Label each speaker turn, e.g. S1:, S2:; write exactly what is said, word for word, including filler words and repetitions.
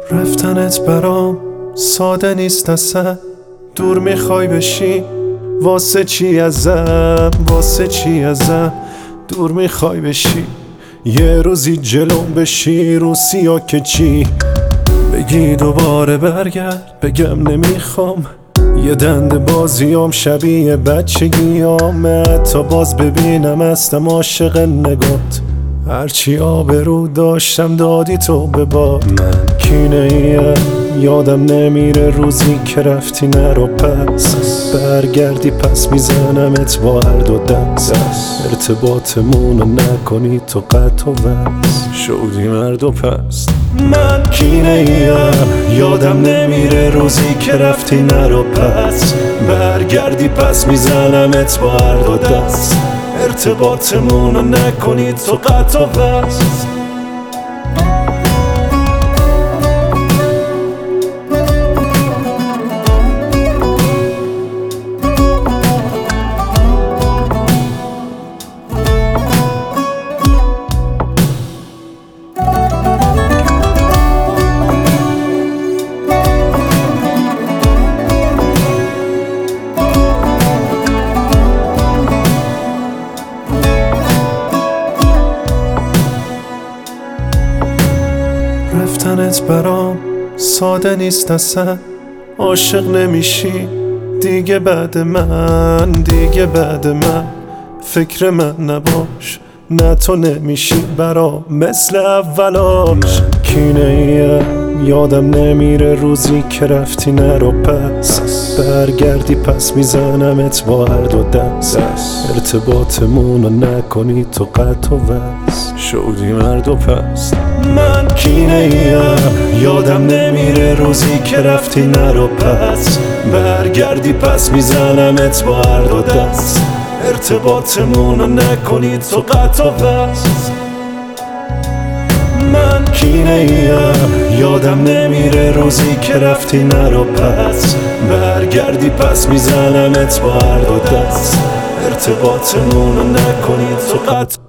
S1: رفتنت برام ساده نیست اصلا. دور میخوای بشی واسه چی ازم، واسه چی ازم دور میخوای بشی. یه روزی جلو بشی رو سیا که چی بگی دوباره برگرد، بگم نمیخوام. یه دند بازیام شبیه بچگیام، تا باز ببینم هستم عاشق نگات. هرچی آبرو داشتم دادی تو به باد. من کینه ایم یادم نمیره روزی که رفتی نرو پس. برگردی پس میزنمت با هر دو دست. ارتباطمونو نکنی تو قطع و وصل، شدی مرد و پس. من کینه ایم یادم نمیره روزی که رفتی نرو پس. برگردی پس میزنمت با هر دو دست. ارتباطمونو نکنی تو قطع و وصل. رفتنت برام ساده نیست اصلا. عاشق نمیشی دیگه بعد من، دیگه بعد من. فکر من نباش، نه تو نمیشی برام مثل اولاش. کینه ایم یادم نمیره روزی که رفتی نرو پس. برگردی پس میزنمت با هر دو دست. ارتباطمونو نکنی تو قطع و وصل، شدی مرد و پس. من کینه ایم یادم نمیره روزی که رفتی نرو پس. برگردی پس میزنمت با هر دو دست. ارتباطمونو نکنی تو قطع و وصل. من کینه ایم یادم نمیره روزی که رفتی نرو پس. برگردی پس میزنمت با هر دو دست. ارتباطمونو نکنی تو قطع